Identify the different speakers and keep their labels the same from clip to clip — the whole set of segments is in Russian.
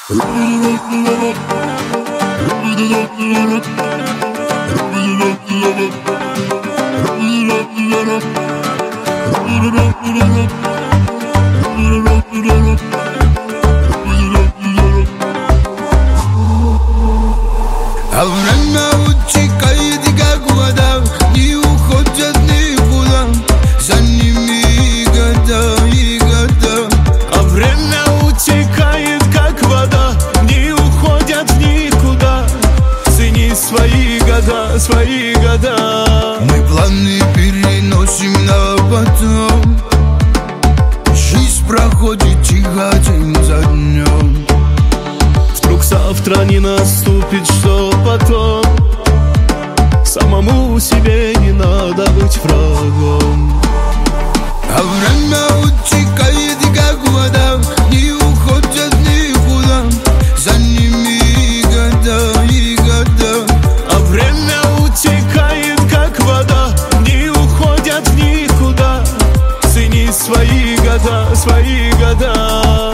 Speaker 1: А время утекает, как вода, не уходят никуда, за ними и года, и года.
Speaker 2: А время утекает, как вода, не уходят никуда. Цени свои года, свои года.
Speaker 1: Мы планы переносим на потом. Жизнь проходит тихо, день за днем.
Speaker 2: Вдруг завтра не наступит, что потом? Самому себе не надо быть врагом.
Speaker 1: А время утекает, как вода, не уходят никуда, за ними и года, и года.
Speaker 2: А время утекает, как вода, не уходят никуда. Цени свои года, свои года.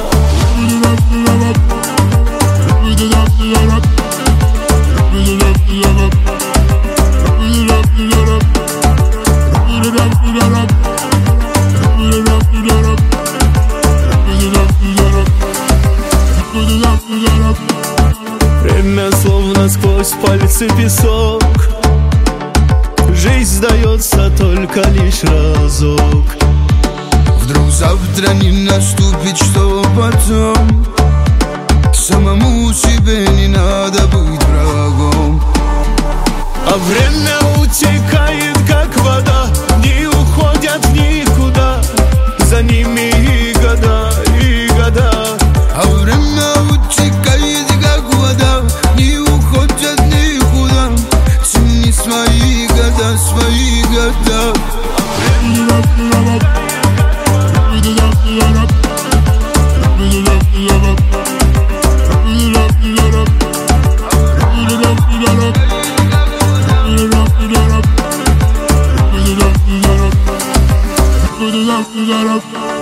Speaker 2: Время словно сквозь пальцы песок. Жизнь сдается только лишь разок.
Speaker 1: Вдруг завтра не наступит, что потом? Самому себе не надо быть врагом.
Speaker 2: А время утекает, как вода, не уходят никуда. За ними и года, и года.
Speaker 1: А время утекает, как вода, не уходят никуда. Цени свои года, свои года.
Speaker 3: Put it up.